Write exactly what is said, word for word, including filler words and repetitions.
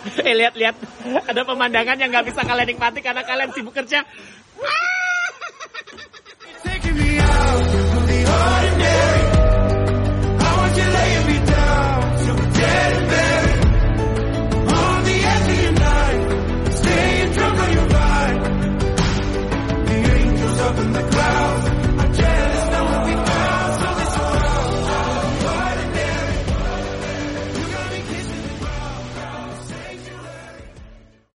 Eh lihat-lihat, ada pemandangan yang nggak bisa kalian nikmati karena kalian sibuk kerja.